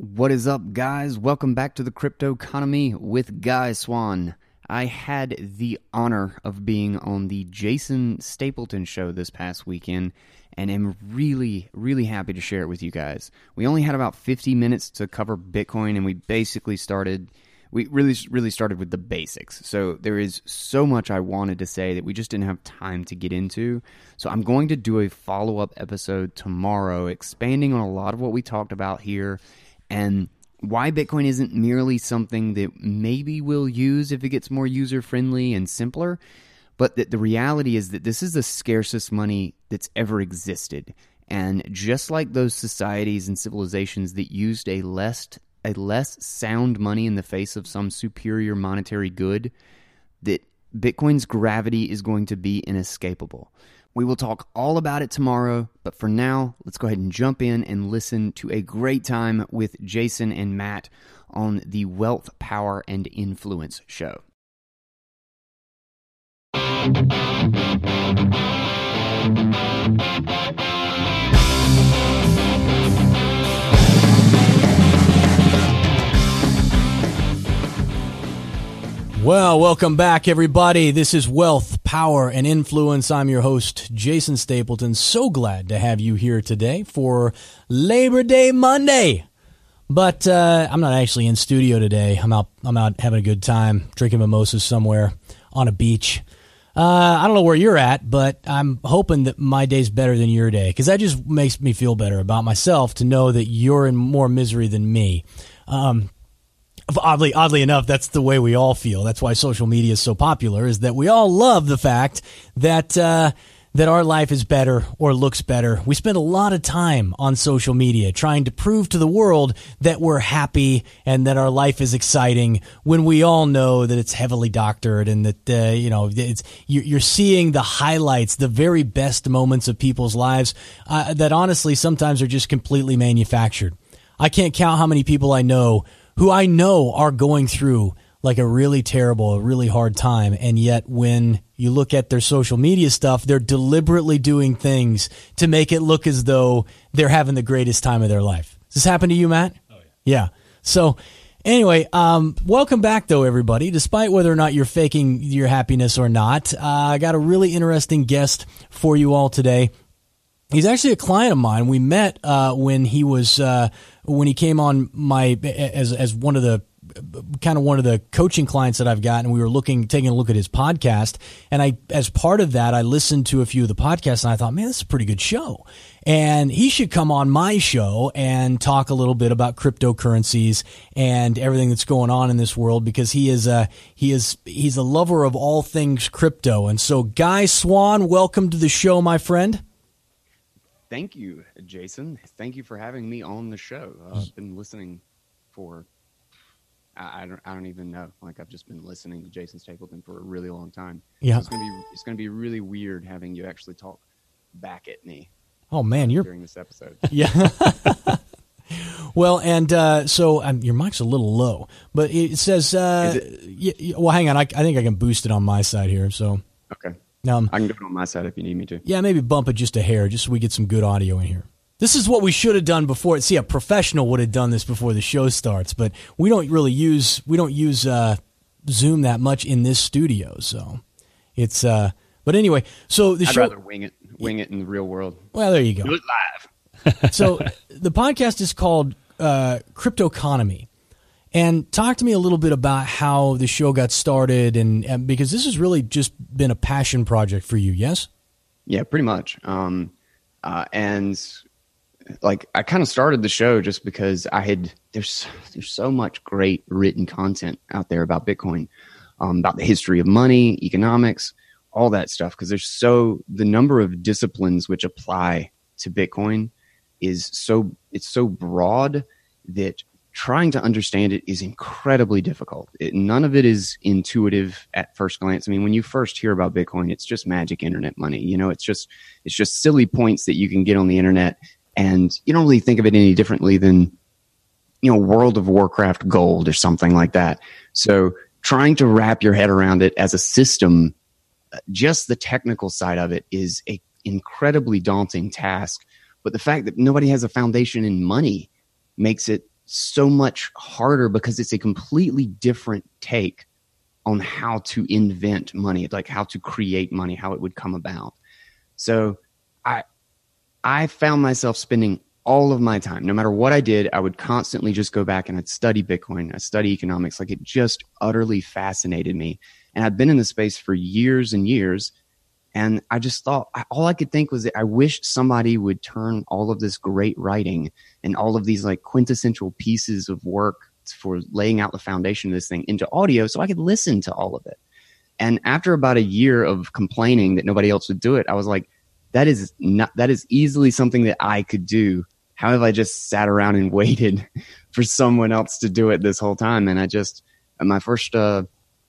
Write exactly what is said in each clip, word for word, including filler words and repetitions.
What is up, guys? Welcome back to the Crypto Economy with Guy Swan. I had the honor of being on the Jason Stapleton show this past weekend, and am really, really happy to share it with you guys. We only had about fifty minutes to cover Bitcoin, and we basically started, we really, really started with the basics. So there is so much I wanted to say that we just didn't have time to get into. So I'm going to do a follow-up episode tomorrow, expanding on a lot of what we talked about here, and why Bitcoin isn't merely something that maybe we'll use if it gets more user-friendly and simpler, but that the reality is that this is the scarcest money that's ever existed. And just like those societies and civilizations that used a less, a less sound money in the face of some superior monetary good, that Bitcoin's gravity is going to be inescapable. We will talk all about it tomorrow, but for now, let's go ahead and jump in and listen to a great time with Jason and Matt on the Wealth, Power, and Influence show. Well, welcome back, everybody. This is Wealth, Power, and Influence. I'm your host, Jason Stapleton. So glad to have you here today for Labor Day Monday. But uh, I'm not actually in studio today. I'm out. I'm out having a good time, drinking mimosas somewhere on a beach. Uh, I don't know where you're at, but I'm hoping that my day's better than your day, because that just makes me feel better about myself to know that you're in more misery than me. Um, Oddly, oddly enough, that's the way we all feel. That's why social media is so popular, is that we all love the fact that uh, that our life is better or looks better. We spend a lot of time on social media trying to prove to the world that we're happy and that our life is exciting, when we all know that it's heavily doctored and that uh, you know it's you're seeing the highlights, the very best moments of people's lives uh, that honestly sometimes are just completely manufactured. I can't count how many people I know who I know are going through like a really terrible, a really hard time. And yet when you look at their social media stuff, they're deliberately doing things to make it look as though they're having the greatest time of their life. Does this happen to you, Matt? Oh, yeah. Yeah. So anyway, um, welcome back, though, everybody. Despite whether or not you're faking your happiness or not, uh, I got a really interesting guest for you all today. He's actually a client of mine. We met uh, when he was uh, when he came on my as as one of the kind of one of the coaching clients that I've got, and we were looking taking a look at his podcast. And I, as part of that, I listened to a few of the podcasts, and I thought, man, this is a pretty good show. And he should come on my show and talk a little bit about cryptocurrencies and everything that's going on in this world, because he is a he is he's a lover of all things crypto. And so, Guy Swan, welcome to the show, my friend. Thank you, Jason. Thank you for having me on the show. Uh, I've been listening for, I, I don't, I don't even know. Like, I've just been listening to Jason Stapleton for a really long time. Yeah, so it's gonna be it's gonna be really weird having you actually talk back at me. Oh man, you're during this episode. Yeah. Well, and uh, so um, your mic's a little low, but it says, uh, Is it? y- y- well, hang on. I, I think I can boost it on my side here. So Okay. Um, I can do it on my side if you need me to. Yeah, maybe bump it just a hair, just so we get some good audio in here. This is what we should have done before. See, a professional would have done this before the show starts, but we don't really use we don't use uh, Zoom that much in this studio. So it's. Uh, but anyway, so the I'd show. rather wing it, wing it in the real world. Well, there you go. Do it live. So the podcast is called uh, Crypto Economy. And talk to me a little bit about how the show got started, and, and because this has really just been a passion project for you, yes? Yeah, pretty much. Um, uh, and like, I kind of started the show just because I had there's there's so much great written content out there about Bitcoin, um, about the history of money, economics, all that stuff. Because there's so the number of disciplines which apply to Bitcoin is so it's so broad that trying to understand it is incredibly difficult. It, none of it is intuitive at first glance. I mean, when you first hear about Bitcoin, it's just magic internet money. You know, it's just it's just silly points that you can get on the internet, and you don't really think of it any differently than, you know, World of Warcraft gold or something like that. So trying to wrap your head around it as a system, just the technical side of it is a incredibly daunting task. But the fact that nobody has a foundation in money makes it so much harder because it's a completely different take on how to invent money, like how to create money, how it would come about. So I I found myself spending all of my time, no matter what I did, I would constantly just go back and I'd study Bitcoin, I'd study economics. Like, it just utterly fascinated me. And I'd been in the space for years and years. And I just thought, all I could think was that I wish somebody would turn all of this great writing and all of these like quintessential pieces of work for laying out the foundation of this thing into audio so I could listen to all of it. And after about a year of complaining that nobody else would do it, I was like, that is not, that is easily something that I could do. How have I just sat around and waited for someone else to do it this whole time? And I just, my first, uh,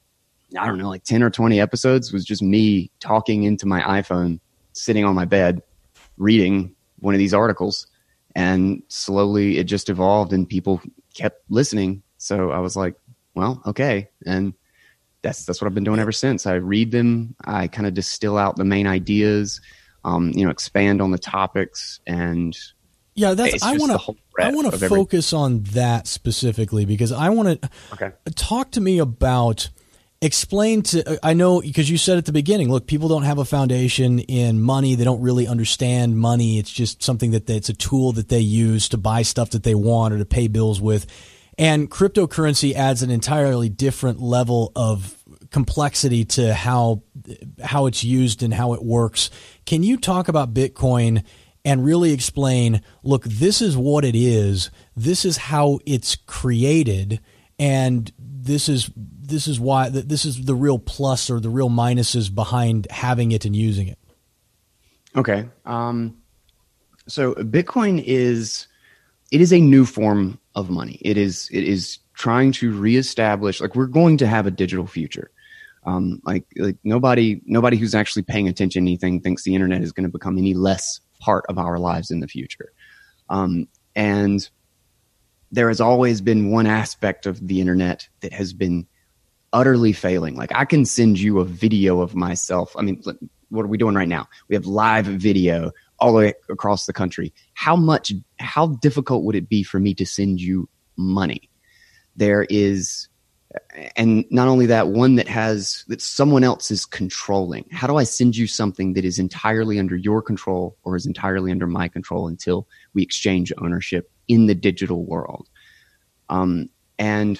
I don't know, like ten or twenty episodes was just me talking into my iPhone, sitting on my bed, reading one of these articles. And slowly it just evolved and people kept listening. So I was like, well, okay. And that's, that's what I've been doing ever since. I read them. I kind of distill out the main ideas, um, you know, expand on the topics. And yeah, that's, I want to, I want to focus on that specifically because I want to okay. talk to me about, explain to, I know, because you said at the beginning, look, people don't have a foundation in money. They don't really understand money. It's just something that they, it's a tool that they use to buy stuff that they want or to pay bills with. And cryptocurrency adds an entirely different level of complexity to how, how it's used and how it works. Can you talk about Bitcoin and really explain, look, this is what it is. This is how it's created. And this is this is why this is the real plus or the real minuses behind having it and using it. Okay. Um, so Bitcoin is it is a new form of money. It is it is trying to reestablish, like, we're going to have a digital future. Um, like like nobody nobody who's actually paying attention to anything thinks the internet is going to become any less part of our lives in the future. Um, and there has always been one aspect of the internet that has been utterly failing. Like, I can send you a video of myself. I mean, what are we doing right now? We have live video all the way across the country. How much, how difficult would it be for me to send you money? There is, and not only that, one that has, that someone else is controlling. How do I send you something that is entirely under your control or is entirely under my control until we exchange ownership in the digital world? Um, and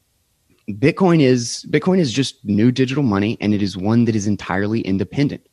Bitcoin is, Bitcoin is just new digital money, and it is one that is entirely independent.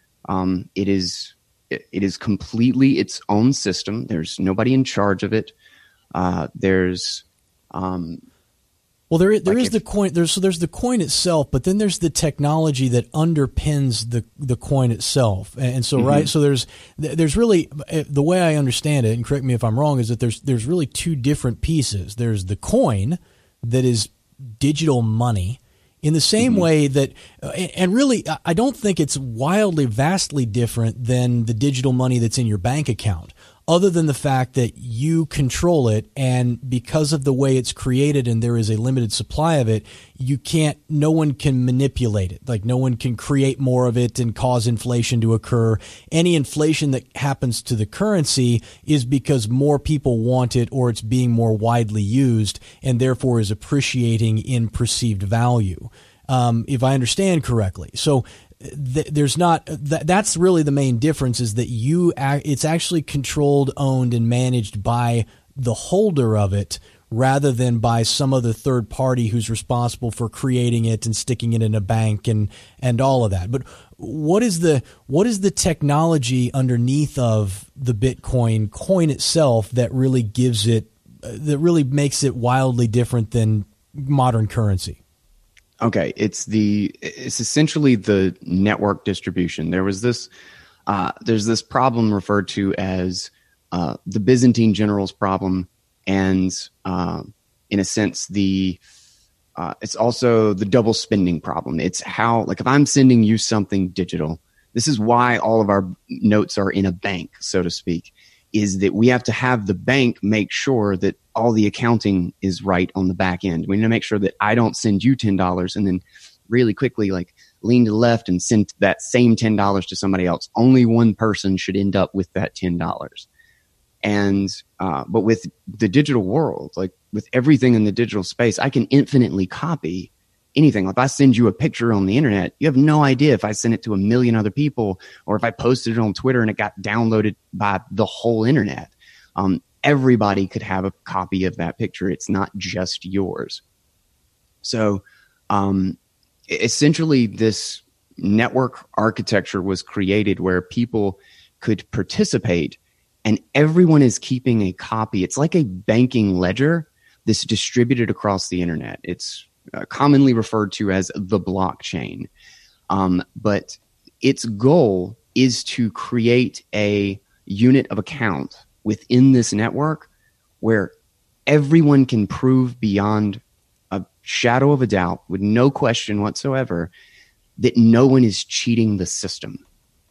Um, it is, it, it is completely its own system. There's nobody in charge of it. Uh, there's, um, Well, there there like is if, the coin. There's so there's the coin itself, but then there's the technology that underpins the the coin itself. And so, mm-hmm. right, so there's there's really, the way I understand it, and correct me if I'm wrong, is that there's there's really two different pieces. There's the coin that is digital money, in the same mm-hmm. way that, and really, I don't think it's wildly, vastly different than the digital money that's in your bank account, other than the fact that you control it, and because of the way it's created and there is a limited supply of it, you can't, no one can manipulate it. Like, no one can create more of it and cause inflation to occur. Any inflation that happens to the currency is because more people want it, or it's being more widely used and therefore is appreciating in perceived value. Um, if I understand correctly. So, Th- there's not th- that's really the main difference, is that you ac- it's actually controlled, owned, and managed by the holder of it, rather than by some other third party who's responsible for creating it and sticking it in a bank and and all of that. But what is the what is the technology underneath of the Bitcoin coin itself that really gives it uh, that really makes it wildly different than modern currency? Okay, it's the it's essentially the network distribution. There was this uh, there's this problem referred to as uh, the Byzantine generals problem, and uh, in a sense, the uh, it's also the double spending problem. It's how, like, if I'm sending you something digital, this is why all of our notes are in a bank, so to speak, is that we have to have the bank make sure that all the accounting is right on the back end. We need to make sure that I don't send you ten dollars and then really quickly, like, lean to the left and send that same ten dollars to somebody else. Only one person should end up with that ten dollars. And, uh, but with the digital world, like with everything in the digital space, I can infinitely copy anything. If I send you a picture on the internet, you have no idea if I sent it to a million other people or if I posted it on Twitter and it got downloaded by the whole internet. Um, everybody could have a copy of that picture. It's not just yours. So, um, essentially this network architecture was created where people could participate and everyone is keeping a copy. It's like a banking ledger that's distributed across the internet. It's uh, commonly referred to as the blockchain. Um, but its goal is to create a unit of account within this network where everyone can prove beyond a shadow of a doubt, with no question whatsoever, that no one is cheating the system.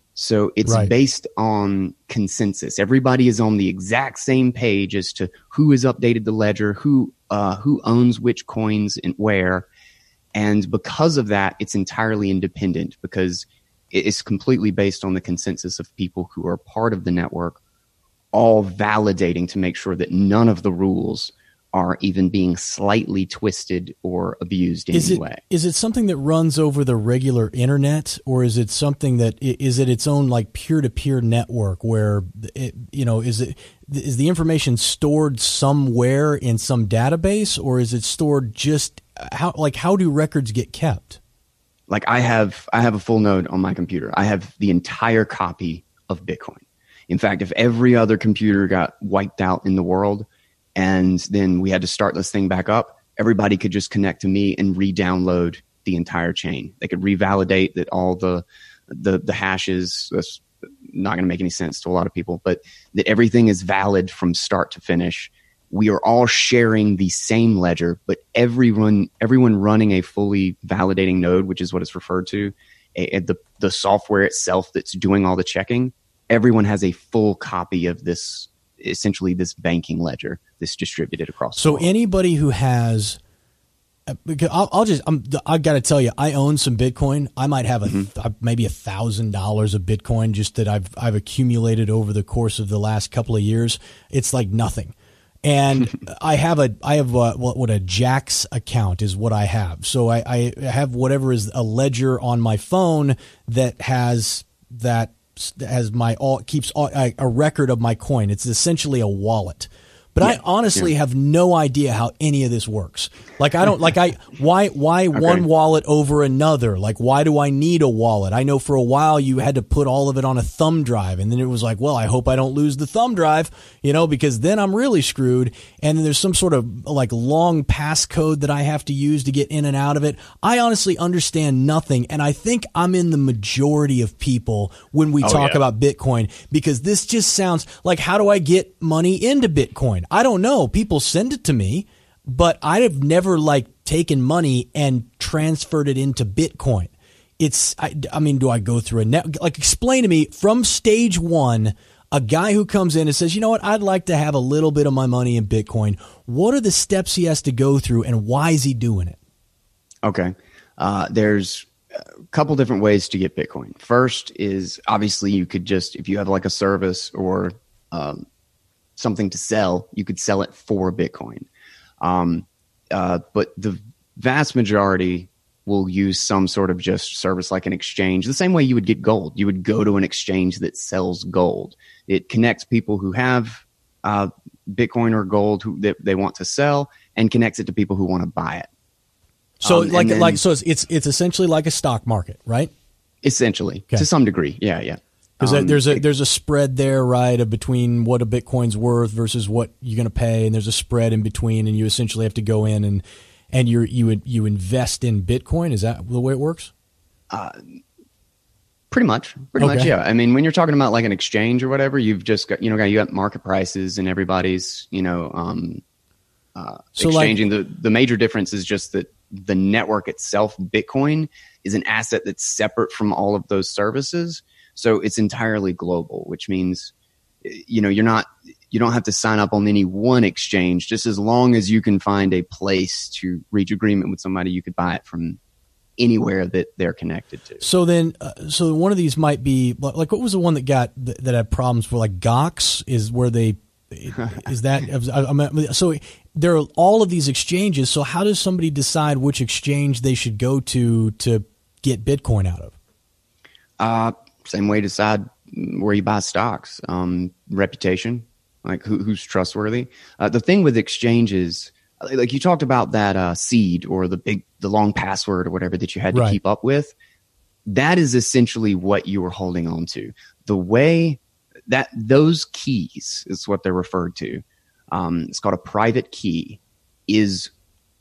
So it's right. based on consensus. Everybody is on the exact same page as to who has updated the ledger, who uh, who owns which coins and where. And because of that, it's entirely independent because it's completely based on the consensus of people who are part of the network, all validating to make sure that none of the rules are even being slightly twisted or abused in is any it, way. Is it something that runs over the regular internet, or is it something that is it its own like peer-to-peer network where it, you know, is it is the information stored somewhere in some database, or is it stored just how like how do records get kept? Like I have I have a full node on my computer. I have the entire copy of Bitcoin. In fact, if every other computer got wiped out in the world, and then we had to start this thing back up, everybody could just connect to me and re-download the entire chain. They could revalidate that all the the, the hashes, that's not going to make any sense to a lot of people, but that everything is valid from start to finish. We are all sharing the same ledger, but everyone everyone running a fully validating node, which is what it's referred to, a, a, the, the software itself that's doing all the checking, everyone has a full copy of this, essentially this banking ledger that's distributed across so the world. Anybody who has because I'll, I'll just I'm, I got to tell you, I own some Bitcoin. I might have a mm-hmm. maybe a thousand dollars of Bitcoin just that I've I've accumulated over the course of the last couple of years. It's like nothing. And I have a I have a, what what a Jax account is what I have. So I, I have whatever is a ledger on my phone that has that has my all keeps all, a, a record of my coin. It's essentially a wallet. But yeah, I honestly yeah. have no idea how any of this works. Like I don't like I why why okay. one wallet over another? Like why do I need a wallet? I know for a while you had to put all of it on a thumb drive, and then it was like, well, I hope I don't lose the thumb drive, you know, because then I'm really screwed. And then there's some sort of like long passcode that I have to use to get in and out of it. I honestly understand nothing, and I think I'm in the majority of people when we oh, talk yeah. about Bitcoin, because this just sounds like, how do I get money into Bitcoin? I don't know. People send it to me, but I have never like taken money and transferred it into Bitcoin. It's, I, I mean, do I go through a net? Like, explain to me from stage one, a guy who comes in and says, you know what, I'd like to have a little bit of my money in Bitcoin. What are the steps he has to go through, and why is he doing it? Okay. Uh, there's a couple different ways to get Bitcoin. First is obviously you could just, if you have like a service or, um, something to sell, you could sell it for Bitcoin. Um, uh, but the vast majority will use some sort of just service like an exchange, the same way you would get gold. You would go to an exchange that sells gold. It connects people who have uh, Bitcoin or gold who that they want to sell, and connects it to people who want to buy it. So um, like then, like so it's, it's it's essentially like a stock market, right? Essentially, okay. To some degree, yeah, yeah. Because um, there's a there's a spread there, right, of between what a Bitcoin's worth versus what you're going to pay, and there's a spread in between, and you essentially have to go in and and you you you invest in Bitcoin. Is that the way it works? Uh, pretty much, pretty okay. much, yeah. I mean, when you're talking about like an exchange or whatever, you've just got you know you got market prices, and everybody's you know um, uh, so exchanging. Like, the the major difference is just that the network itself, Bitcoin, is an asset that's separate from all of those services. So it's entirely global, which means, you know, you're not, you don't have to sign up on any one exchange. Just as long as you can find a place to reach agreement with somebody, you could buy it from anywhere that they're connected to. So then, uh, so one of these might be like, what was the one that got that had problems for like Gox is where they Is that so? There are all of these exchanges. So how does somebody decide which exchange they should go to to get Bitcoin out of? Uh, same way to decide where you buy stocks. Um, reputation, like who, who's trustworthy. Uh, the thing with exchanges, like you talked about that uh, seed or the big, the long password or whatever that you had to right. keep up with. That is essentially what you were holding on to. The way that those keys is what they're referred to. Um, it's called a private key. Is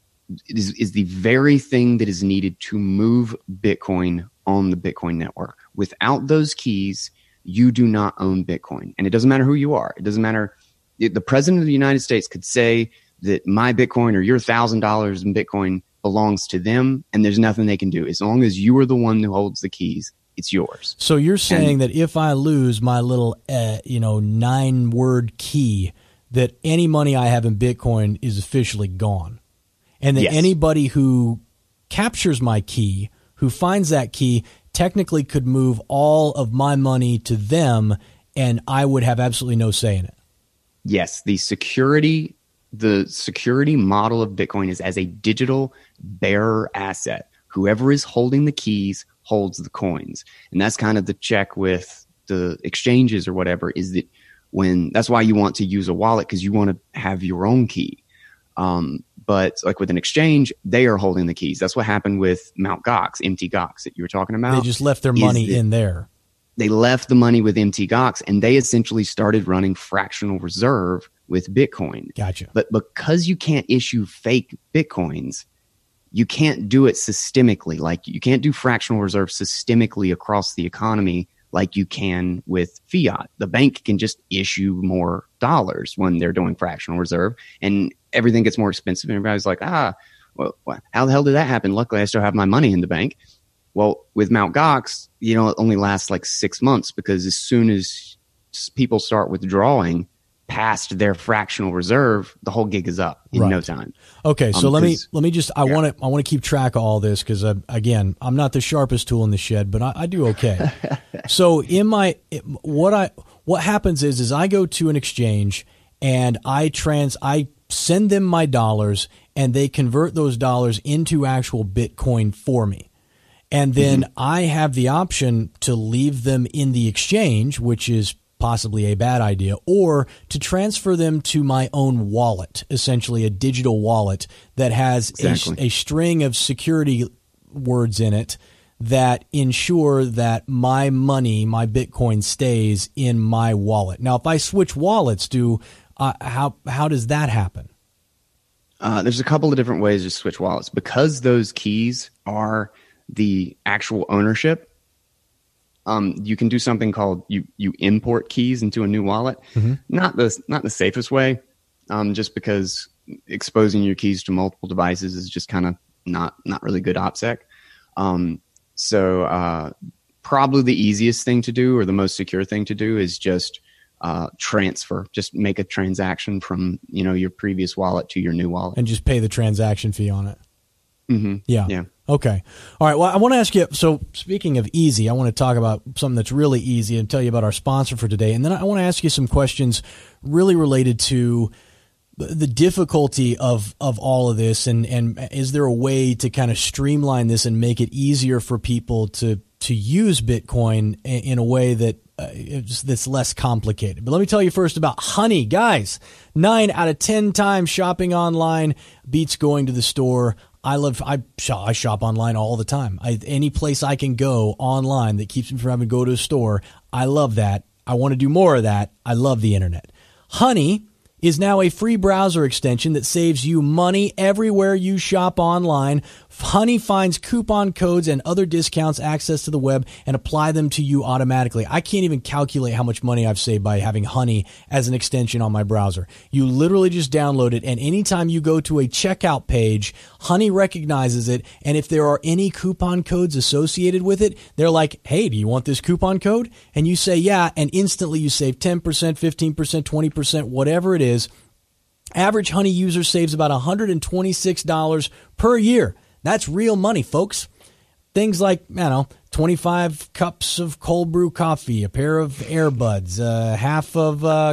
is is the very thing that is needed to move Bitcoin on the Bitcoin network. Without those keys, you do not own Bitcoin, and it doesn't matter who you are. It doesn't matter. The president of the United States could say that my Bitcoin or your thousand dollars in Bitcoin belongs to them, and there's nothing they can do. As long as you are the one who holds the keys, it's yours. So you're saying and, that if I lose my little, uh, you know, nine word key, that any money I have in Bitcoin is officially gone, and that yes. anybody who captures my key, who finds that key, technically could move all of my money to them, and I would have absolutely no say in it. Yes, the security, the security model of Bitcoin is as a digital bearer asset. Whoever is holding the keys holds the coins. And that's kind of the check with the exchanges or whatever, is that when that's why you want to use a wallet, because you want to have your own key. Um, but like with an exchange, they are holding the keys. That's what happened with Mount Gox, M T Gox that you were talking about. They just left their money in there. They left the money with M T Gox, and they essentially started running fractional reserve with Bitcoin. Gotcha. But because you can't issue fake Bitcoins, you can't do it systemically. Like you can't do fractional reserve systemically across the economy like you can with fiat. The bank can just issue more dollars when they're doing fractional reserve, and everything gets more expensive. And everybody's like, ah, well, how the hell did that happen? Luckily, I still have my money in the bank. Well, with Mount Gox, you know, it only lasts like six months because as soon as people start withdrawing past their fractional reserve, the whole gig is up in right. no time. Okay, so um, let me let me just I yeah. want to I want to keep track of all this because again, I'm not the sharpest tool in the shed, but I, I do okay. So in my what I what happens is is I go to an exchange and I trans I send them my dollars and they convert those dollars into actual Bitcoin for me. And then mm-hmm. I have the option to leave them in the exchange, which is possibly a bad idea, or to transfer them to my own wallet, essentially a digital wallet that has exactly. a, a string of security words in it that ensure that my money, my Bitcoin, stays in my wallet. Now, if I switch wallets, do uh, how how does that happen? Uh, there's a couple of different ways to switch wallets. Because those keys are the actual ownership, um, you can do something called you you import keys into a new wallet. Mm-hmm. Not the not the safest way, um, just because exposing your keys to multiple devices is just kind of not not really good OPSEC. Um, so uh, probably the easiest thing to do or the most secure thing to do is just uh, transfer. Just make a transaction from you know your previous wallet to your new wallet, and just pay the transaction fee on it. Mm-hmm. Yeah. Yeah. Okay. All right. Well, I want to ask you, so speaking of easy, I want to talk about something that's really easy and tell you about our sponsor for today. And then I want to ask you some questions really related to the difficulty of, of all of this. And, and is there a way to kind of streamline this and make it easier for people to, to use Bitcoin in a way that uh, is, that's less complicated? But let me tell you first about Honey. Guys, nine out of ten times shopping online beats going to the store. I love I shop, I shop online all the time. I, any place I can go online that keeps me from having to go to a store, I love that. I want to do more of that. I love the internet. Honey is now a free browser extension that saves you money everywhere you shop online. Honey finds coupon codes and other discounts, access to the web, and apply them to you automatically. I can't even calculate how much money I've saved by having Honey as an extension on my browser. You literally just download it, and anytime you go to a checkout page, Honey recognizes it, and if there are any coupon codes associated with it, they're like, hey, do you want this coupon code? And you say yeah, and instantly you save ten percent, fifteen percent, twenty percent, whatever it is. Average Honey user saves about one hundred twenty-six dollars per year. That's real money, folks. Things like, I don't know, twenty-five cups of cold brew coffee, a pair of earbuds, uh, half of uh,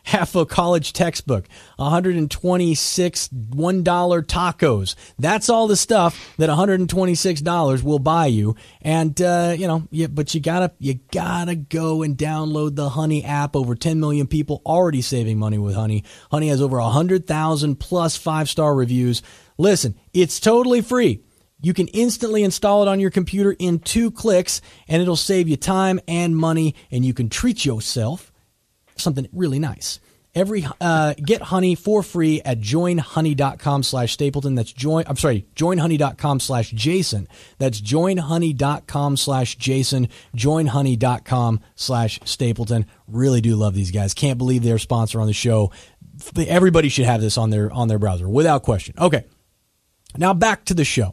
half a college textbook, one hundred twenty-six one dollar tacos. That's all the stuff that one hundred twenty-six dollars will buy you. And, uh, you know, yeah, but you gotta, you gotta go and download the Honey app. Over ten million people already saving money with Honey. Honey has over one hundred thousand plus five-star reviews. Listen, it's totally free. You can instantly install it on your computer in two clicks, and it'll save you time and money, and you can treat yourself something really nice. Every uh, get Honey for free at joinhoney.com slash Stapleton. That's join. I'm sorry, joinhoney.com slash Jason. That's joinhoney.com slash Jason. Joinhoney.com slash Stapleton. Really do love these guys. Can't believe they're a sponsor on the show. Everybody should have this on their on their browser without question. Okay, now back to the show.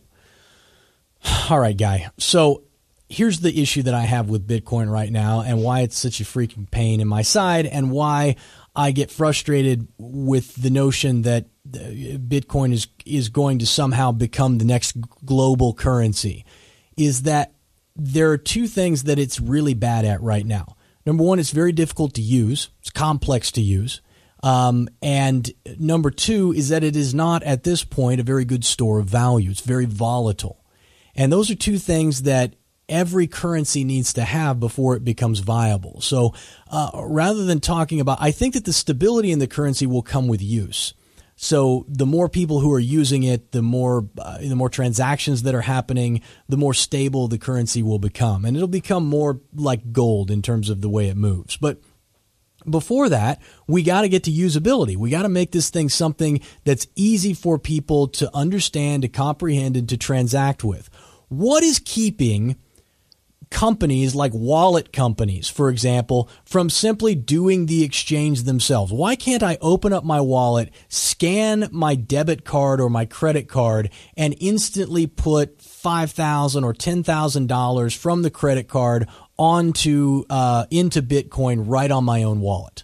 All right, Guy. So here's the issue that I have with Bitcoin right now, and why it's such a freaking pain in my side, and why I get frustrated with the notion that Bitcoin is is going to somehow become the next global currency, is that there are two things that it's really bad at right now. Number one, it's very difficult to use. It's complex to use. Um, and number two is that it is not, at this point, a very good store of value. It's very volatile. And those are two things that every currency needs to have before it becomes viable. So uh, rather than talking about, I think that the stability in the currency will come with use. So the more people who are using it, the more uh, the more transactions that are happening, the more stable the currency will become. And it'll become more like gold in terms of the way it moves. But before that, we got to get to usability. We got to make this thing something that's easy for people to understand, to comprehend, and to transact with. What is keeping companies like wallet companies, for example, from simply doing the exchange themselves? Why can't I open up my wallet, scan my debit card or my credit card, and instantly put five thousand dollars or ten thousand dollars from the credit card onto uh, into Bitcoin right on my own wallet?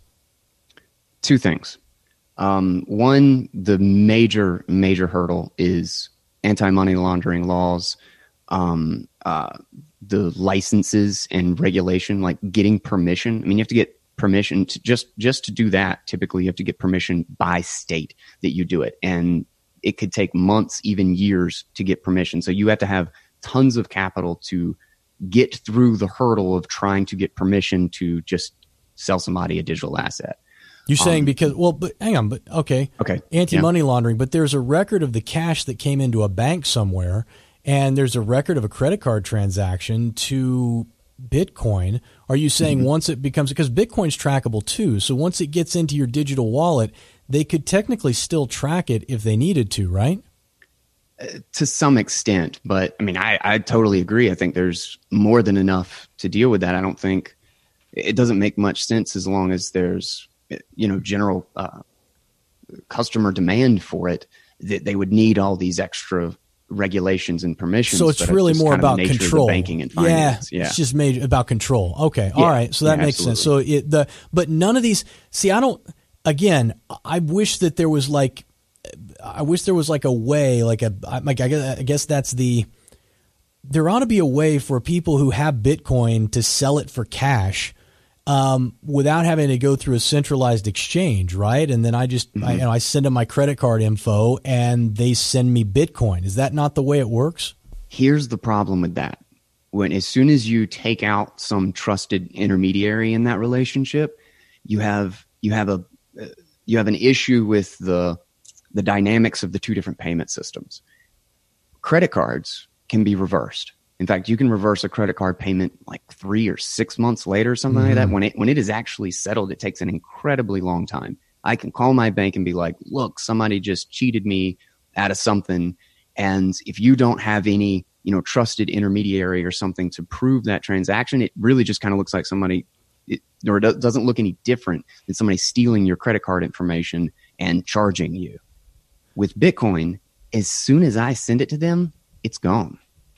Two things. Um, one, the major, major hurdle is anti-money laundering laws, um, uh, the licenses and regulation, like getting permission. I mean, you have to get permission to just, just to do that. Typically, you have to get permission by state that you do it. And it could take months, even years to get permission. So you have to have tons of capital to get through the hurdle of trying to get permission to just sell somebody a digital asset. You're saying um, because, well, but hang on, but okay. Okay. Anti-money yeah. laundering, but there's a record of the cash that came into a bank somewhere, and there's a record of a credit card transaction to Bitcoin. Are you saying mm-hmm. once it becomes, because Bitcoin's trackable too, so once it gets into your digital wallet, they could technically still track it if they needed to, right? Uh, to some extent, but I mean, I, I totally agree. I think there's more than enough to deal with that. I don't think it doesn't make much sense as long as there's, you know, general uh, customer demand for it, that they would need all these extra regulations and permissions. So it's really more about control. Banking and finance. Yeah, yeah, it's just made about control. Okay, all yeah, right. So that yeah, makes absolutely. sense. So it, the but none of these. See, I don't. Again, I wish that there was like, I wish there was like a way, like a, like I guess, I guess that's the. There ought to be a way for people who have Bitcoin to sell it for cash, um, without having to go through a centralized exchange, right? And then I just, mm-hmm. I, you know, I send them my credit card info, and they send me Bitcoin. Is that not the way it works? Here's the problem with that. When as soon as you take out some trusted intermediary in that relationship, you have you have a uh, you have an issue with the the dynamics of the two different payment systems. Credit cards can be reversed. In fact, you can reverse a credit card payment like three or six months later, something mm-hmm. like that. When it when it is actually settled, it takes an incredibly long time. I can call my bank and be like, look, somebody just cheated me out of something. And if you don't have any, you know, trusted intermediary or something to prove that transaction, it really just kind of looks like somebody, it, or it doesn't look any different than somebody stealing your credit card information and charging you. With Bitcoin, as soon as I send it to them, it's gone.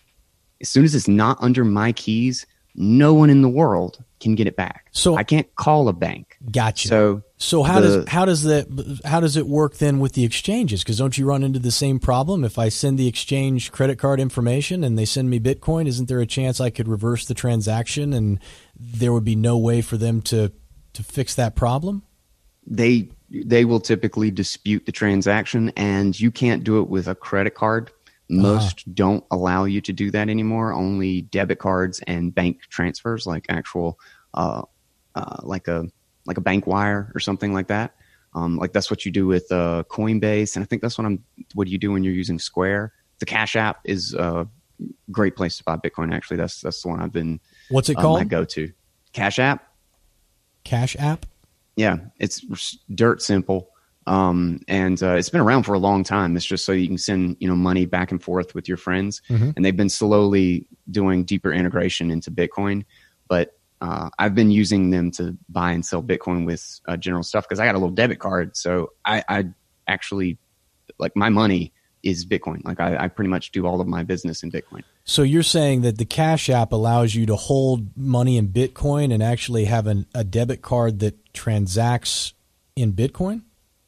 As soon as it's not under my keys, no one in the world can get it back. So I can't call a bank. Gotcha. So, so how the, does how does that how does it work then with the exchanges? Because don't you run into the same problem? If I send the exchange credit card information and they send me Bitcoin, isn't there a chance I could reverse the transaction and there would be no way for them to to fix that problem? they they will typically dispute the transaction, and you can't do it with a credit card. Most uh-huh. don't allow you to do that anymore. Only debit cards and bank transfers, like actual, uh, uh, like a like a bank wire or something like that. Um, like that's what you do with uh, Coinbase, and I think that's what I'm. What do you do when you're using Square? The Cash App is a great place to buy Bitcoin. Actually, that's that's the one I've been. What's it uh, called? My go-to. Cash App. Cash App. Yeah, it's dirt simple. Um, and, uh, it's been around for a long time. It's just so you can send, you know, money back and forth with your friends. Mm-hmm. And they've been slowly doing deeper integration into Bitcoin. But, uh, I've been using them to buy and sell Bitcoin with uh, general stuff because I got a little debit card. So I, I actually, like, my money is Bitcoin. Like I, I pretty much do all of my business in Bitcoin. So you're saying that the Cash App allows you to hold money in Bitcoin and actually have an, a debit card that transacts in Bitcoin?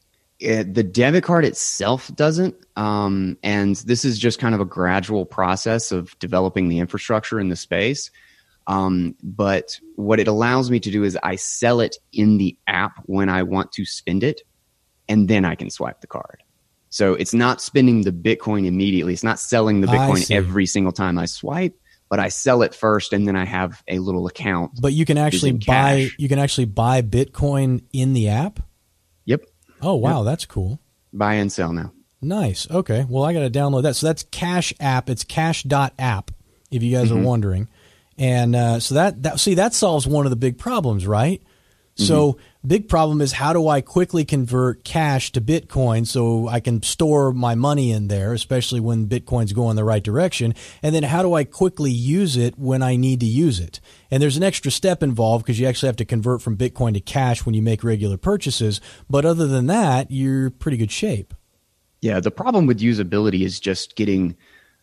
It, the debit card itself doesn't. Um, and this is just kind of a gradual process of developing the infrastructure in the space. Um, but what it allows me to do is I sell it in the app when I want to spend it, and then I can swipe the card. So it's not spending the Bitcoin immediately. It's not selling the Bitcoin every single time I swipe, but I sell it first, and then I have a little account. But you can actually buy you can actually buy Bitcoin in the app? Yep. Oh, wow, yep. That's cool. Buy and sell now. Nice. Okay. Well, I got to download that. So that's Cash App. It's cash dot app, if you guys mm-hmm. are wondering. And uh, so that, that, see, that solves one of the big problems, right? So mm-hmm. big problem is how do I quickly convert cash to Bitcoin so I can store my money in there, especially when Bitcoin's going the right direction. And then how do I quickly use it when I need to use it? And there's an extra step involved because you actually have to convert from Bitcoin to cash when you make regular purchases. But other than that, you're pretty good shape. Yeah, the problem with usability is just getting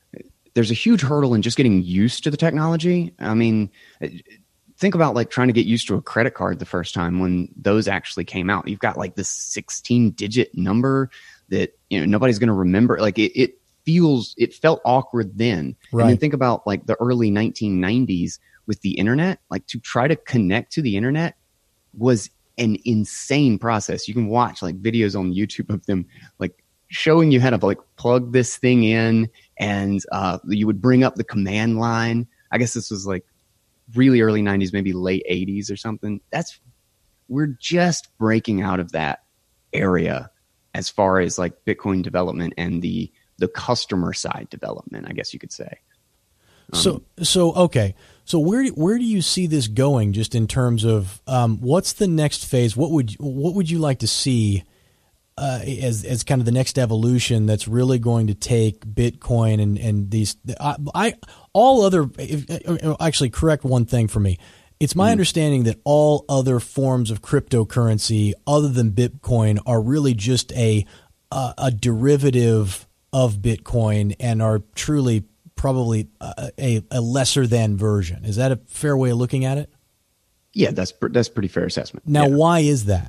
– there's a huge hurdle in just getting used to the technology. I mean – think about like trying to get used to a credit card the first time when those actually came out. You've got like this sixteen digit number that, you know, nobody's going to remember. Like it, it feels, it felt awkward then. Right. And then think about like the early nineteen nineties with the internet, like to try to connect to the internet was an insane process. You can watch like videos on YouTube of them like showing you how to like plug this thing in, and uh, you would bring up the command line. I guess this was like really early nineties, maybe late eighties or something. That's, we're just breaking out of that area as far as like Bitcoin development and the, the customer side development, I guess you could say. Um, so, so, okay. So where, where do you see this going just in terms of, um, what's the next phase? What would, what would you like to see, uh, as, as kind of the next evolution that's really going to take Bitcoin and, and these, I, I all other, if, actually correct one thing for me. It's my mm. understanding that all other forms of cryptocurrency other than Bitcoin are really just a, a, a derivative of Bitcoin and are truly probably a, a, a lesser than version. Is that a fair way of looking at it? Yeah, that's, that's pretty fair assessment. Now, yeah. Why is that?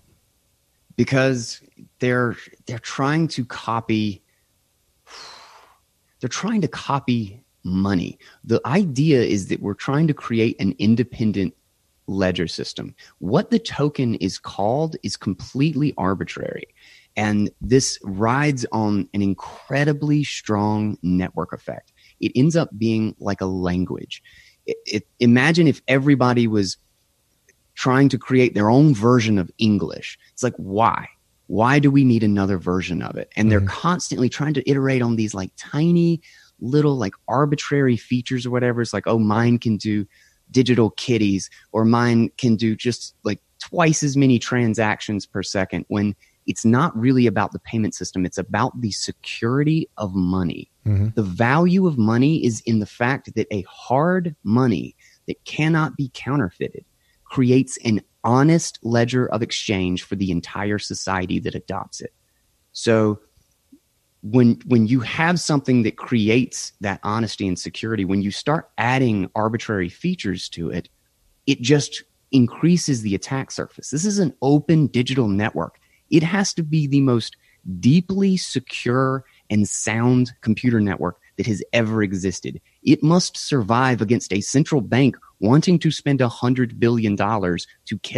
Because they're they're trying to copy they're trying to copy money. The idea is that we're trying to create an independent ledger system. What the token is called is completely arbitrary. And this rides on an incredibly strong network effect. It ends up being like a language. It, it, imagine if everybody was trying to create their own version of English. It's like, why? Why do we need another version of it? And they're mm-hmm. constantly trying to iterate on these like tiny little like arbitrary features or whatever. It's like, oh, mine can do digital kitties, or mine can do just like twice as many transactions per second, when it's not really about the payment system. It's about the security of money. Mm-hmm. The value of money is in the fact that a hard money that cannot be counterfeited creates an honest ledger of exchange for the entire society that adopts it. So when when you have something that creates that honesty and security, when you start adding arbitrary features to it, it just increases the attack surface. This is an open digital network. It has to be the most deeply secure and sound computer network that has ever existed. It must survive against a central bank wanting to spend one hundred billion dollars to kill it.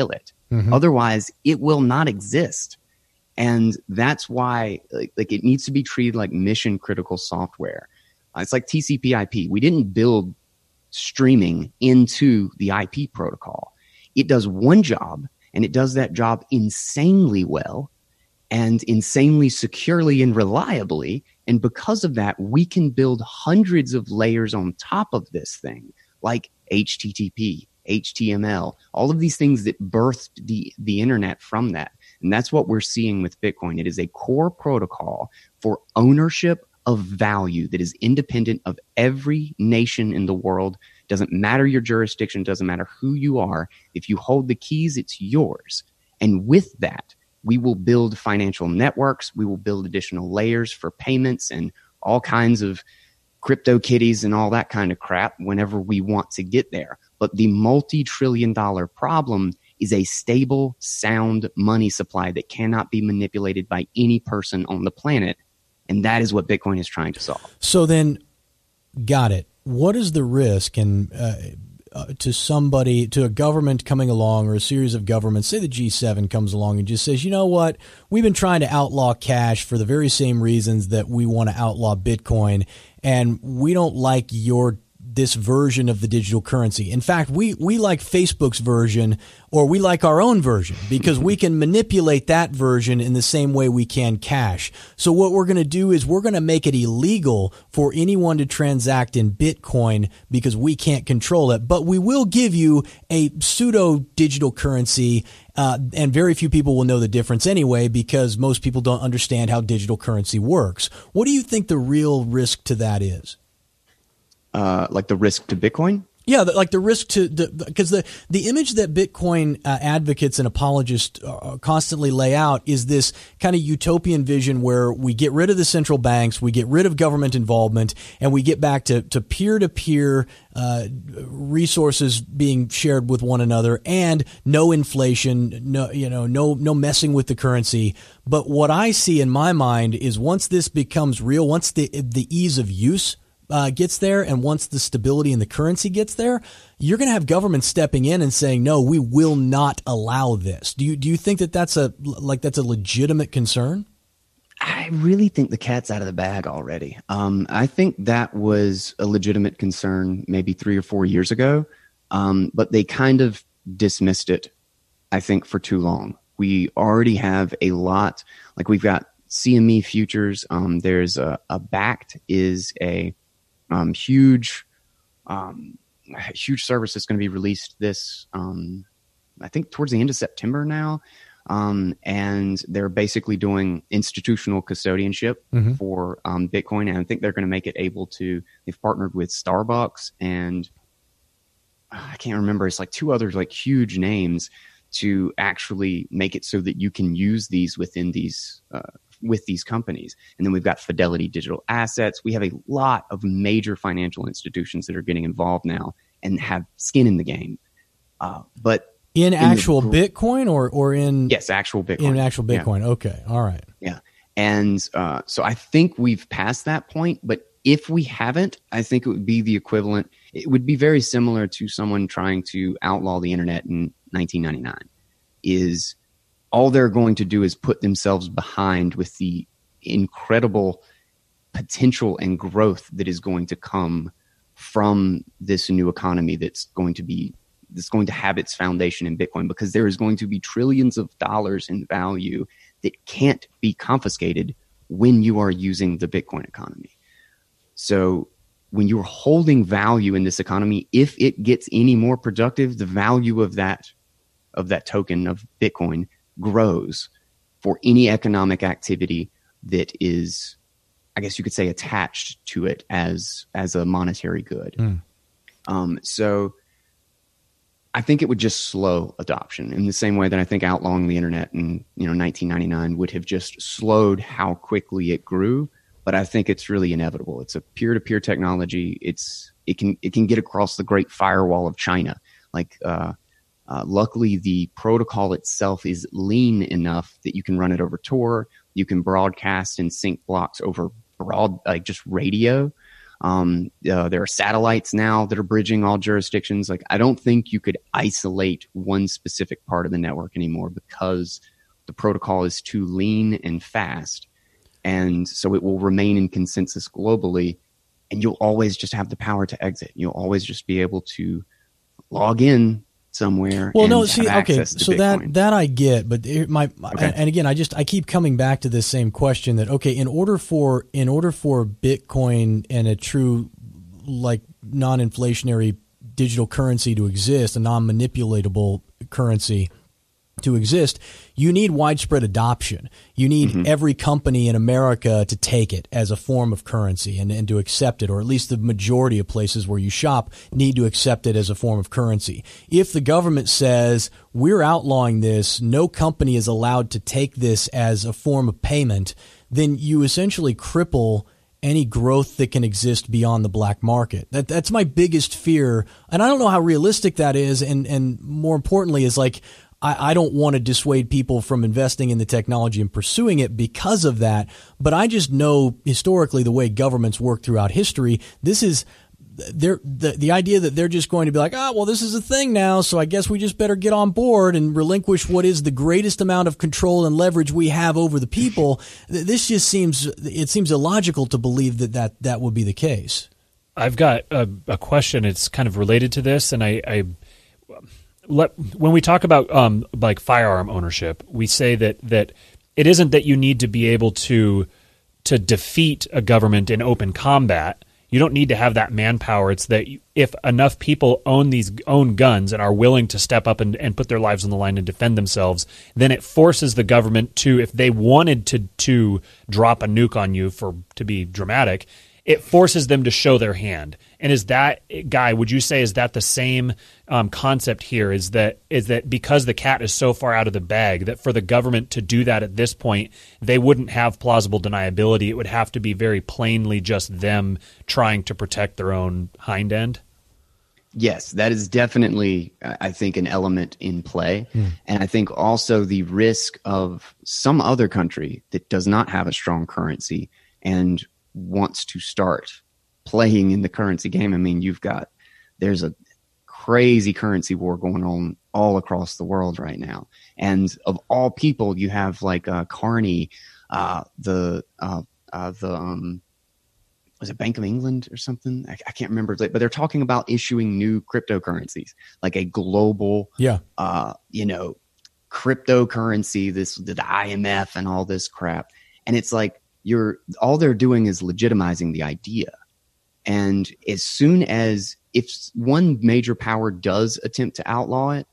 Mm-hmm. Otherwise, it will not exist. And that's why like, like it needs to be treated like mission critical software. Uh, it's like T C P I P. We didn't build streaming into the I P protocol. It does one job, and it does that job insanely well and insanely securely and reliably. And because of that, we can build hundreds of layers on top of this thing, like H T T P, H T M L, all of these things that birthed the, the internet from that. And that's what we're seeing with Bitcoin. It is a core protocol for ownership of value that is independent of every nation in the world. Doesn't matter your jurisdiction, doesn't matter who you are. If you hold the keys, it's yours. And with that, we will build financial networks. We will build additional layers for payments and all kinds of crypto kitties and all that kind of crap whenever we want to get there. But the multi-trillion dollar problem is a stable, sound money supply that cannot be manipulated by any person on the planet. And that is what Bitcoin is trying to solve. So then, got it. What is the risk and uh, uh, to somebody, to a government coming along or a series of governments, say the G seven comes along and just says, you know what, we've been trying to outlaw cash for the very same reasons that we want to outlaw Bitcoin, and we don't like your this version of the digital currency. In fact, we, we like Facebook's version, or we like our own version, because we can manipulate that version in the same way we can cash. So what we're going to do is we're going to make it illegal for anyone to transact in Bitcoin because we can't control it. But we will give you a pseudo digital currency, uh, and very few people will know the difference anyway, because most people don't understand how digital currency works. What do you think the real risk to that is? Uh, like the risk to Bitcoin? Yeah, the, like the risk to the because the, the image that Bitcoin uh, advocates and apologists uh, constantly lay out is this kind of utopian vision where we get rid of the central banks, we get rid of government involvement, and we get back to, to peer-to-peer uh, resources being shared with one another, and no inflation, no you know, no no messing with the currency. But what I see in my mind is once this becomes real, once the the ease of use Uh, gets there, and once the stability in the currency gets there, you're going to have government stepping in and saying, no, we will not allow this. Do you do you think that that's a like that's a legitimate concern? I really think the cat's out of the bag already. Um, I think that was a legitimate concern maybe three or four years ago, um, but they kind of dismissed it, I think, for too long. We already have a lot, like we've got C M E futures. Um, there's a, a Bakkt is a Um, huge, um, huge service that's going to be released this, um, I think towards the end of September now. Um, and they're basically doing institutional custodianship mm-hmm. for, um, Bitcoin. And I think they're going to make it able to, they've partnered with Starbucks and uh, I can't remember. It's like two other like huge names to actually make it so that you can use these within these, uh, with these companies. And then we've got Fidelity Digital Assets. We have a lot of major financial institutions that are getting involved now and have skin in the game. Uh, but in, in actual the, Bitcoin or, or in, yes, actual Bitcoin, in actual Bitcoin. Yeah. Okay. All right. Yeah. And, uh, so I think we've passed that point, but if we haven't, I think it would be the equivalent. It would be very similar to someone trying to outlaw the internet in nineteen ninety-nine is, all they're going to do is put themselves behind with the incredible potential and growth that is going to come from this new economy that's going to be that's going to have its foundation in Bitcoin, because there is going to be trillions of dollars in value that can't be confiscated when you are using the Bitcoin economy. So when you're holding value in this economy, if it gets any more productive, the value of that of that token of Bitcoin grows for any economic activity that is, I guess you could say, attached to it as as a monetary good. Mm. Um, so I think it would just slow adoption in the same way that I think outlawing the internet in you know nineteen ninety-nine would have just slowed how quickly it grew. But I think it's really inevitable. It's a peer-to-peer technology. It's it can it can get across the Great Firewall of China. Like uh, uh, luckily, the protocol itself is lean enough that you can run it over Tor. You can broadcast and sync blocks over broad like just radio. Um, uh, there are satellites now that are bridging all jurisdictions. Like, I don't think you could isolate one specific part of the network anymore because the protocol is too lean and fast. And so it will remain in consensus globally, and you'll always just have the power to exit. You'll always just be able to log in somewhere. Well, and no, have see, okay, so Bitcoin. that that I get, but it, my Okay. and again, I just I keep coming back to this same question that okay, in order for in order for Bitcoin and a true like non-inflationary digital currency to exist, a non-manipulatable currency to exist, you need widespread adoption. You need mm-hmm. every company in America to take it as a form of currency and, and to accept it, or at least the majority of places where you shop need to accept it as a form of currency. If the government says, we're outlawing this, no company is allowed to take this as a form of payment, then you essentially cripple any growth that can exist beyond the black market. That that's my biggest fear. And I don't know how realistic that is. And, and more importantly is like, I, I don't want to dissuade people from investing in the technology and pursuing it because of that. But I just know historically the way governments work throughout history, this is they're, the, the idea that they're just going to be like, ah, oh, well, this is a thing now, so I guess we just better get on board and relinquish what is the greatest amount of control and leverage we have over the people. This just seems, it seems illogical to believe that that, that would be the case. I've got a, a question. It's kind of related to this, and I, I let, when we talk about um, like firearm ownership, we say that that it isn't that you need to be able to to defeat a government in open combat. You don't need to have that manpower. It's that if enough people own these own guns and are willing to step up and, and put their lives on the line and defend themselves, then it forces the government to, if they wanted to to drop a nuke on you, for to be dramatic, it forces them to show their hand. And is that, Guy, would you say, is that the same um, concept here? Is that is that because the cat is so far out of the bag that for the government to do that at this point, they wouldn't have plausible deniability? It would have to be very plainly just them trying to protect their own hind end? Yes, that is definitely, I think, an element in play. Hmm. And I think also the risk of some other country that does not have a strong currency and wants to start playing in the currency game. I mean, you've got, there's a crazy currency war going on all across the world right now. And of all people, you have like uh, Carney, uh, the, uh, uh, the, um, was it Bank of England or something? I, I can't remember, but they're talking about issuing new cryptocurrencies, like a global, yeah, uh, you know, cryptocurrency, this, the I M F and all this crap. And it's like, you're, all they're doing is legitimizing the idea. And as soon as, if one major power does attempt to outlaw it,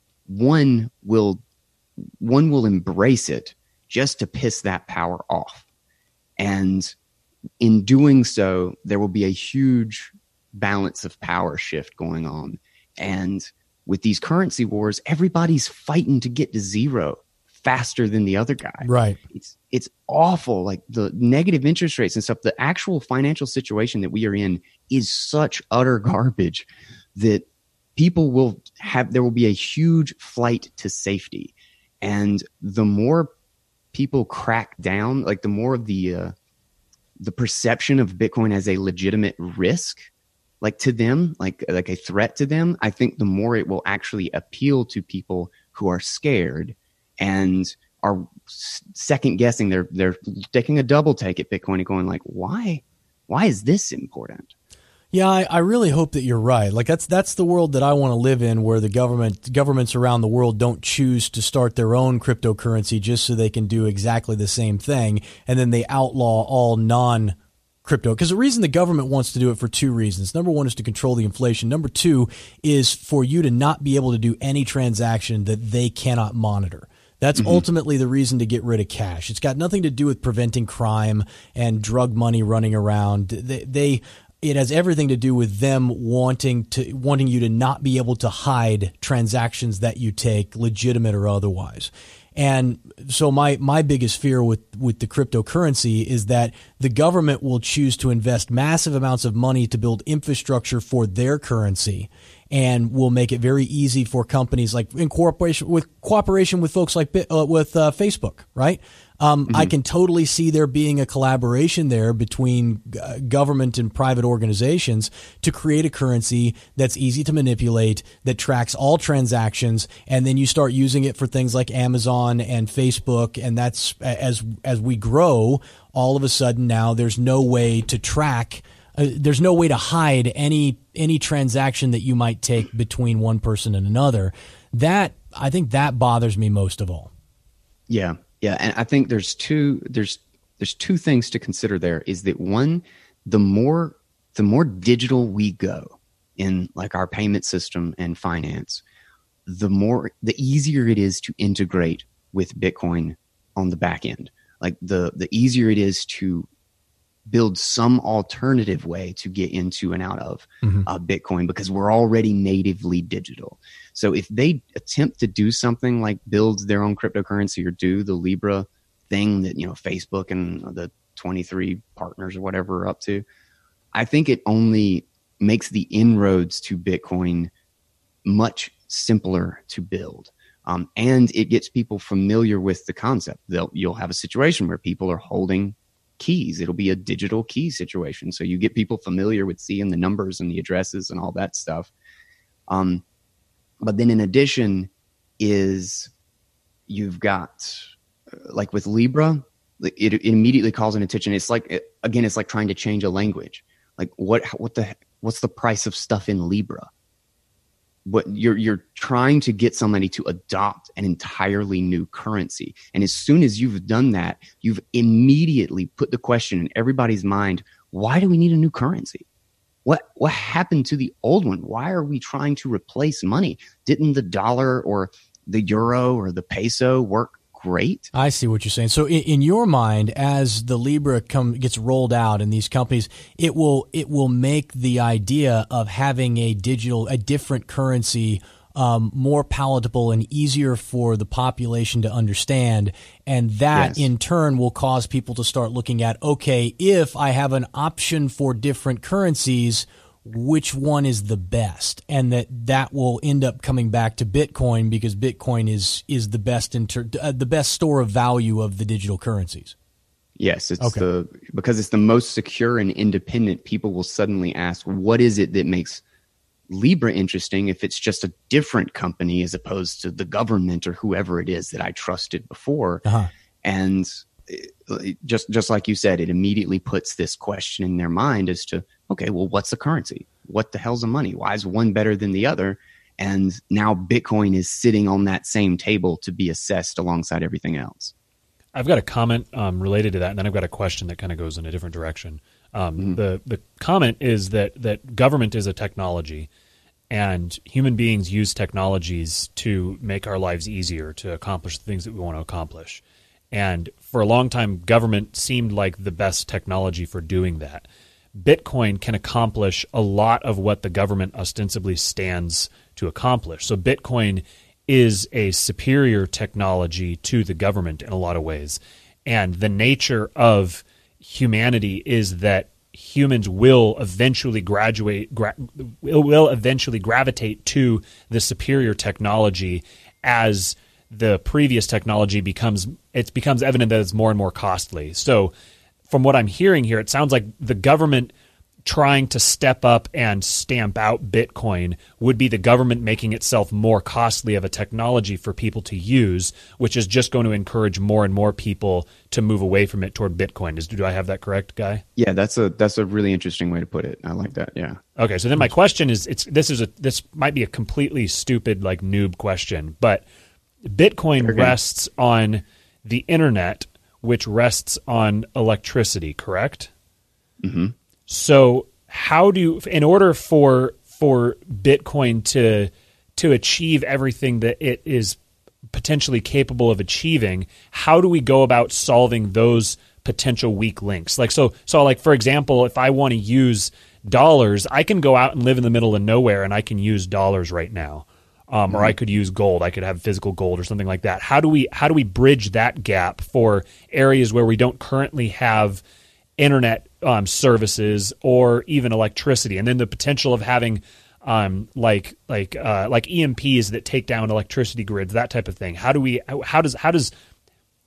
one will, one will embrace it just to piss that power off. And in doing so, there will be a huge balance of power shift going on. And with these currency wars, everybody's fighting to get to zero faster than the other guy. Right. It's it's awful. Like the negative interest rates and stuff, the actual financial situation that we are in is such utter garbage that people will have, there will be a huge flight to safety. And the more people crack down, like the more of the, uh, the perception of Bitcoin as a legitimate risk, like to them, like, like a threat to them, I think the more it will actually appeal to people who are scared and are second guessing. They're they're taking a double take at Bitcoin and going like, why, why is this important? Yeah, I, I really hope that you're right. Like that's that's the world that I want to live in, where the government governments around the world don't choose to start their own cryptocurrency just so they can do exactly the same thing, and then they outlaw all non crypto. Because the reason the government wants to do it for two reasons. Number one is to control the inflation. Number two is for you to not be able to do any transaction that they cannot monitor. That's mm-hmm. ultimately the reason to get rid of cash. It's got nothing to do with preventing crime and drug money running around. They, they it has everything to do with them wanting to wanting you to not be able to hide transactions that you take, legitimate or otherwise. And so my my biggest fear with, with the cryptocurrency is that the government will choose to invest massive amounts of money to build infrastructure for their currency, and will make it very easy for companies, like in cooperation with cooperation with folks like uh, with uh, Facebook, right? Um, Mm-hmm. I can totally see there being a collaboration there between uh, government and private organizations to create a currency that's easy to manipulate, that tracks all transactions, and then you start using it for things like Amazon and Facebook, and that's as as we grow, all of a sudden now there's no way to track, uh, there's no way to hide any any transaction that you might take between one person and another. That I think that bothers me most of all. Yeah, yeah, and I think there's two there's there's two things to consider there. Is that one, the more the more digital we go in like our payment system and finance, the more the easier it is to integrate with Bitcoin on the back end. Like the the easier it is to build some alternative way to get into and out of mm-hmm. uh, Bitcoin, because we're already natively digital. So if they attempt to do something like build their own cryptocurrency or do the Libra thing that, you know, Facebook and the twenty-three partners or whatever are up to, I think it only makes the inroads to Bitcoin much simpler to build. Um, and it gets people familiar with the concept. They'll, you'll have a situation where people are holding keys. It'll be a digital key situation. So you get people familiar with seeing the numbers and the addresses and all that stuff. Um, but then in addition is you've got, like with Libra, it, it immediately calls an attention. It's like, it, again, it's like trying to change a language. Like what, what the, what's the price of stuff in Libra? But you're you're trying to get somebody to adopt an entirely new currency. And as soon as you've done that, you've immediately put the question in everybody's mind, why do we need a new currency? What what happened to the old one? Why are we trying to replace money? Didn't the dollar or the euro or the peso work great? I see what you're saying. So in, in your mind, as the Libra come, gets rolled out in these companies, it will it will make the idea of having a digital, a different currency um, more palatable and easier for the population to understand. And that, yes, in turn will cause people to start looking at, okay, if I have an option for different currencies, which one is the best, and that that will end up coming back to Bitcoin, because Bitcoin is is the best inter, uh, the best store of value of the digital currencies. Yes, it's okay. the because it's the most secure and independent. People will suddenly ask, what is it that makes Libra interesting if it's just a different company as opposed to the government or whoever it is that I trusted before? Uh-huh. And it, just just like you said, it immediately puts this question in their mind as to, okay, well, what's the currency? What the hell's the money? Why is one better than the other? And now Bitcoin is sitting on that same table to be assessed alongside everything else. I've got a comment um, related to that, and then I've got a question that kind of goes in a different direction. Um, mm-hmm. The the comment is that that government is a technology, and human beings use technologies to make our lives easier, to accomplish the things that we want to accomplish. And for a long time, government seemed like the best technology for doing that. Bitcoin can accomplish a lot of what the government ostensibly stands to accomplish. So Bitcoin is a superior technology to the government in a lot of ways. And the nature of humanity is that humans will eventually graduate, gra- will eventually gravitate to the superior technology as the previous technology becomes, it becomes evident that it's more and more costly. So from what I'm hearing here, it sounds like the government trying to step up and stamp out Bitcoin would be the government making itself more costly of a technology for people to use, which is just going to encourage more and more people to move away from it toward Bitcoin. Is, do I have that correct, Guy? Yeah, that's a that's a really interesting way to put it. I like that. Yeah. Okay, so then my question is, it's this is a this might be a completely stupid, like, noob question, but Bitcoin okay. rests on the internet, which rests on electricity, correct? Mm-hmm. So how do, in order for for Bitcoin to to achieve everything that it is potentially capable of achieving, how do we go about solving those potential weak links? Like so, so like for example, if I want to use dollars, I can go out and live in the middle of nowhere, and I can use dollars right now. Um, mm-hmm. Or I could use gold. I could have physical gold or something like that. How do we how do we bridge that gap for areas where we don't currently have internet um, services or even electricity, and then the potential of having um, like like uh, like E M Ps that take down electricity grids, that type of thing? How do we how does how does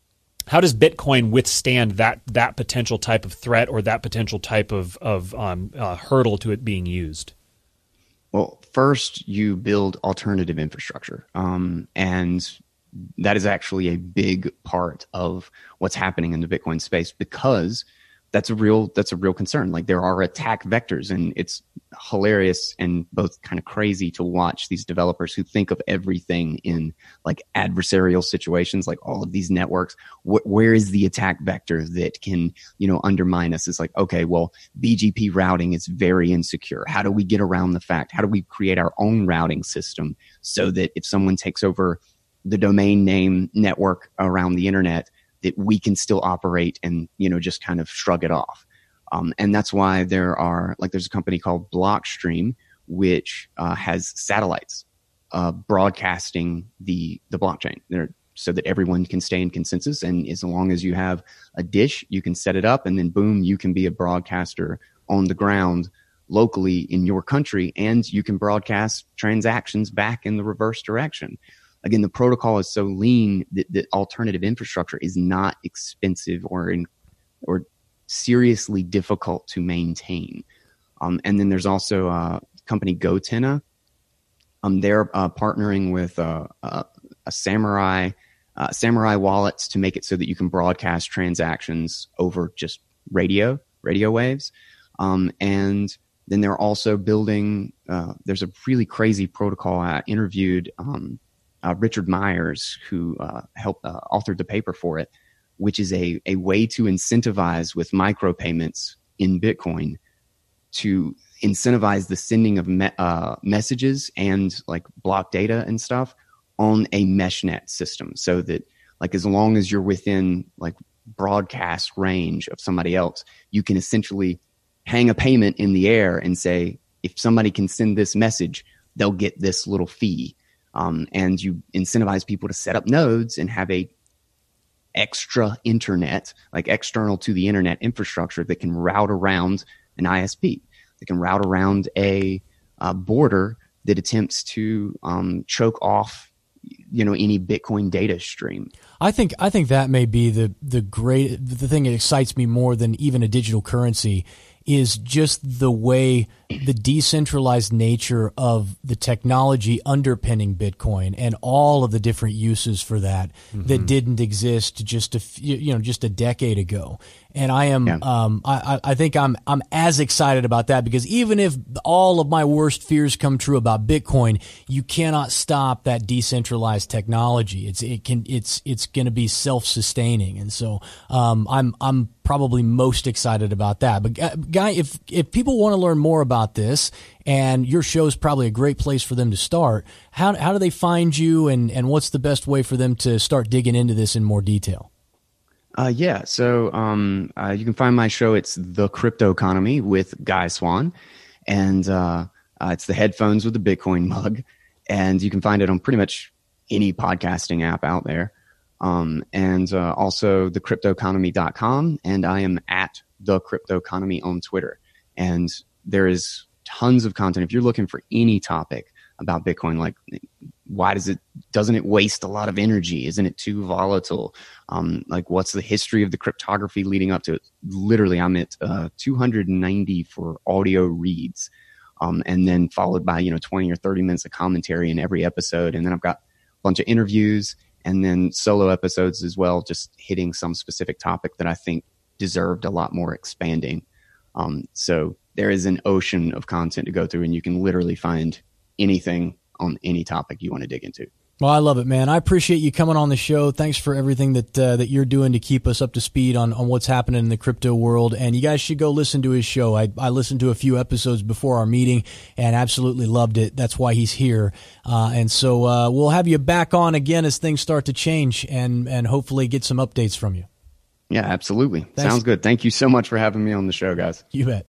how does Bitcoin withstand that that potential type of threat or that potential type of of um, uh, hurdle to it being used? Well, first you build alternative infrastructure, um, and that is actually a big part of what's happening in the Bitcoin space, because that's a real that's a real concern. Like, there are attack vectors, and it's hilarious and both kind of crazy to watch these developers who think of everything in like adversarial situations, like all of these networks. Wh- where is the attack vector that can, you know, undermine us? It's like, okay, well, B G P routing is very insecure. How do we get around the fact? How do we create our own routing system so that if someone takes over the domain name network around the internet, that we can still operate and, you know, just kind of shrug it off. Um, and that's why there are, like, there's a company called Blockstream, which uh, has satellites uh, broadcasting the the blockchain there, so that everyone can stay in consensus. And as long as you have a dish, you can set it up, and then boom, you can be a broadcaster on the ground locally in your country, and you can broadcast transactions back in the reverse direction. Again, the protocol is so lean that the alternative infrastructure is not expensive or in, or seriously difficult to maintain. Um, and then there's also a company, Gotenna. Um, they're uh, partnering with uh, uh, a Samurai uh, Samurai wallets to make it so that you can broadcast transactions over just radio radio waves. Um, and then they're also building. Uh, there's a really crazy protocol. I interviewed Um, Uh, Richard Myers, who uh, helped uh, authored the paper for it, which is a, a way to incentivize with micropayments in Bitcoin to incentivize the sending of me- uh, messages and like block data and stuff on a meshnet system, so that like as long as you're within like broadcast range of somebody else, you can essentially hang a payment in the air and say, if somebody can send this message, they'll get this little fee. Um, and you incentivize people to set up nodes and have a extra internet, like external to the internet infrastructure that can route around an I S P, that can route around a, a border that attempts to um, choke off, you know, any Bitcoin data stream. I think I think that may be the the great the thing that excites me more than even a digital currency is just the way the decentralized nature of the technology underpinning Bitcoin and all of the different uses for that mm-hmm. that didn't exist just a few, you know just a decade ago. And I am yeah. um I I think I'm I'm as excited about that, because even if all of my worst fears come true about Bitcoin, you cannot stop that decentralized technology. It's it can it's it's going to be self-sustaining, and so um I'm I'm probably most excited about that. But uh, Guy, if if people want to learn more about this, and your show is probably a great place for them to start, how how do they find you, and and what's the best way for them to start digging into this in more detail? Uh, yeah, so um, uh, you can find my show. It's The Crypto Economy with Guy Swan, and uh, uh, it's the headphones with the Bitcoin mug, and you can find it on pretty much any podcasting app out there. Um, and uh, also the crypto economy dot com, and I am at The Crypto Economy on Twitter. And there is tons of content. If you're looking for any topic about Bitcoin, like why does it, doesn't it waste a lot of energy? Isn't it too volatile? Um, like what's the history of the cryptography leading up to it? Literally, I'm at uh, two hundred ninety for audio reads, um, and then followed by, you know, twenty or thirty minutes of commentary in every episode. And then I've got a bunch of interviews, and then solo episodes as well, just hitting some specific topic that I think deserved a lot more expanding. Um, so there is an ocean of content to go through, and you can literally find anything on any topic you want to dig into. Well, I love it, man. I appreciate you coming on the show. Thanks for everything that uh, that you're doing to keep us up to speed on, on what's happening in the crypto world. And you guys should go listen to his show. I, I listened to a few episodes before our meeting and absolutely loved it. That's why he's here. Uh, and so uh, we'll have you back on again as things start to change, and, and hopefully get some updates from you. Yeah, absolutely. Thanks. Sounds good. Thank you so much for having me on the show, guys. You bet.